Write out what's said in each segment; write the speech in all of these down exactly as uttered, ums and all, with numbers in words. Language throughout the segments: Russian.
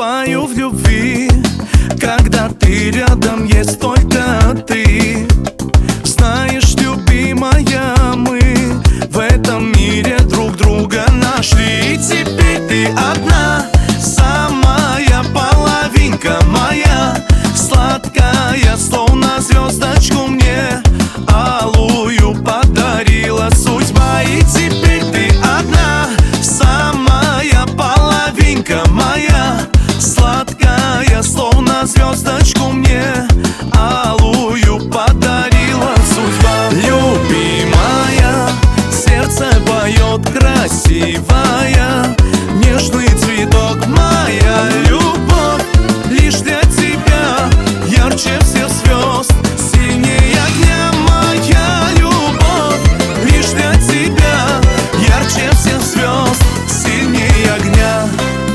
утопаю в любви, когда ты рядом, есть только ты. Знаешь, любимая, мы в этом мире друг друга нашли. И теперь ты одна, самая половинка моя, сладкая, словно звездочку мне алую подарила судьба. И теперь ты одна, самая половинка моя, сладкая, словно звездочку мне алую подарила судьба. Любимая, сердце поет красивая, нежный цветок, моя любовь лишь для тебя, ярче всех звезд, синее огня. Моя любовь лишь для тебя, ярче всех звезд, синее огня.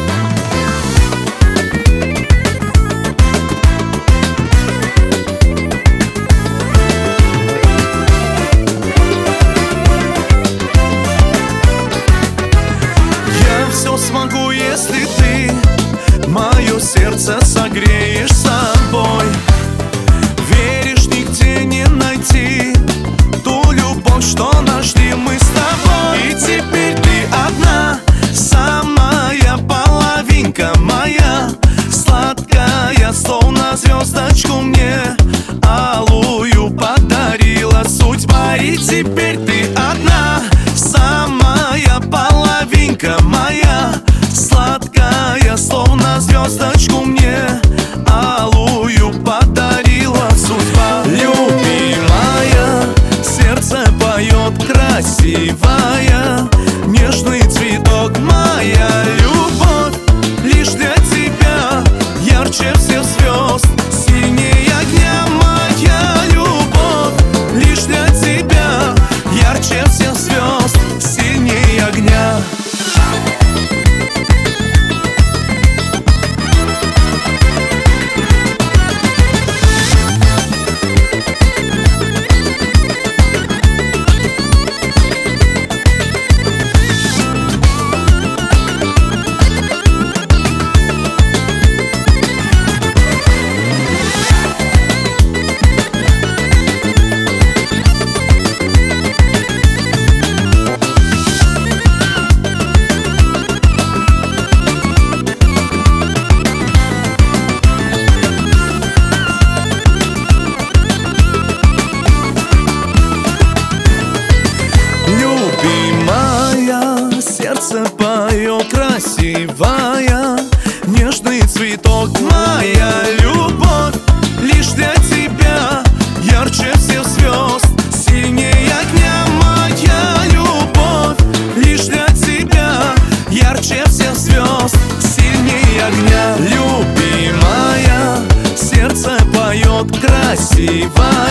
Я все смогу, если ты мое сердце согреешь собой. Веришь, нигде не найти ту любовь, что нашли мы с тобой. И теперь ты одна, самая половинка моя, сладкая, словно звездочку мне алую подарила судьба. И теперь ты одна, самая половинка моя, сладкая, словно звездочку мне алую подарила судьба. Любимая, сердце поет красивая, нежный цветок, моя любовь лишь для тебя, ярче всех звезд, синее огня. Моя любовь лишь для тебя, ярче всех звезд, синее огня. Сердце поет красивая, нежный цветок, моя любовь лишь для тебя, ярче всех звезд, синее огня. Моя любовь лишь для тебя, ярче всех звезд, синее огня. Любимая, сердце поет красивая,